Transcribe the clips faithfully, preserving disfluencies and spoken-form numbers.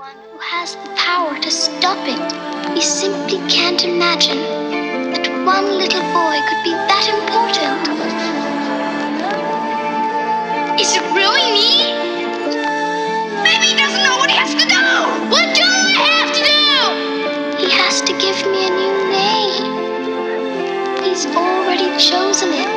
one who has the power to stop it. He simply can't imagine that one little boy could be that important. Is it really me? Maybe he doesn't know what he has to do! What do I have to do? He has to give me a new name. He's already chosen it.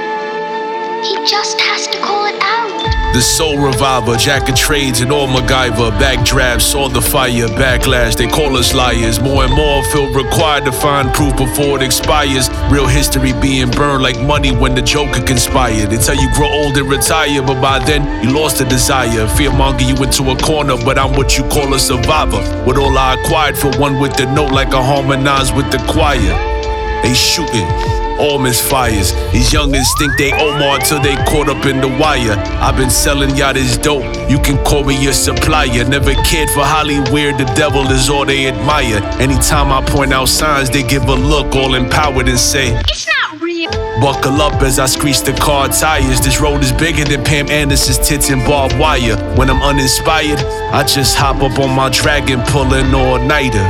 He just has to call it out. The soul reviver, jack of trades and all MacGyver. Backdraft, saw the fire, backlash, they call us liars. More and more feel required to find proof before it expires. Real history being burned like money when the Joker conspired. They tell you grow old and retire, but by then you lost the desire. Fearmonger you into a corner, but I'm what you call a survivor. With all I acquired for one with the note like I harmonize with the choir. They shooting, all misfires. These youngins think they Omar till they caught up in the wire. I've been selling y'all this dope, you can call me your supplier. Never cared for Hollywood, the devil is all they admire. Anytime I point out signs, they give a look, all empowered and say, It's not real. Buckle up as I screech the car tires. This road is bigger than Pam Anderson's tits and barbed wire. When I'm uninspired, I just hop up on my dragon, pulling all-nighter.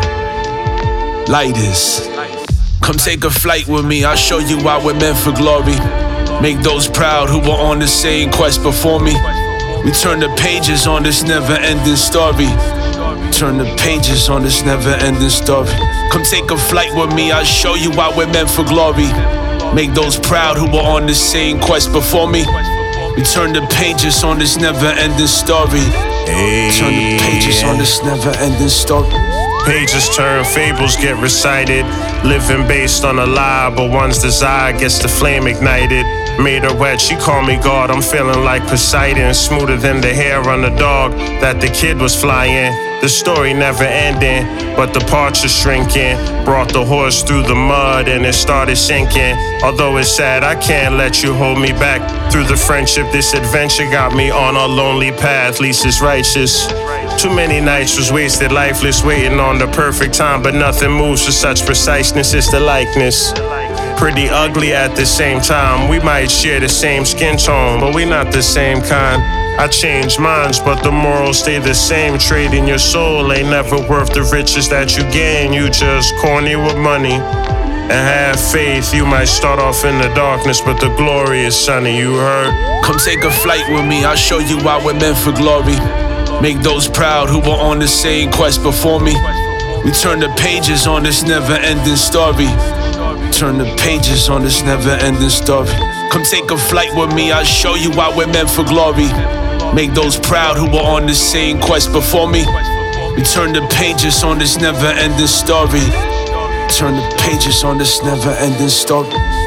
Lighters. Come take a flight with me, I'll show you why we're meant for glory. Make those proud who were on the same quest before me. We turn the pages on this never-ending story. Turn the pages on this never-ending story. Come take a flight with me, I'll show you why we're meant for glory. Make those proud who were on the same quest before me. We turn the pages on this never-ending story. Turn the pages on this never-ending story. Pages turn, fables get recited. Living based on a lie, but one's desire gets the flame ignited. Made her wet, she called me God, I'm feeling like Poseidon. Smoother than the hair on the dog that the kid was flying. The story never ending, but the parts are shrinking. Brought the horse through the mud and it started sinking. Although it's sad, I can't let you hold me back. Through the friendship, this adventure got me on a lonely path. Least it's righteous. Too many nights was wasted, lifeless, waiting on the perfect time. But nothing moves with such preciseness, it's the likeness. Pretty ugly at the same time. We might share the same skin tone, but we not the same kind. I change minds, but the morals stay the same. Trading your soul ain't never worth the riches that you gain. You just corny with money and have faith. You might start off in the darkness, but the glory is sunny, you heard? Come take a flight with me, I'll show you why we're meant for glory. Make those proud who were on the same quest before me. We turn the pages on this never-ending story. Turn the pages on this never-ending story. Come take a flight with me, I'll show you why we're meant for glory. Make those proud who were on the same quest before me. We turn the pages on this never-ending story. Turn the pages on this never-ending story.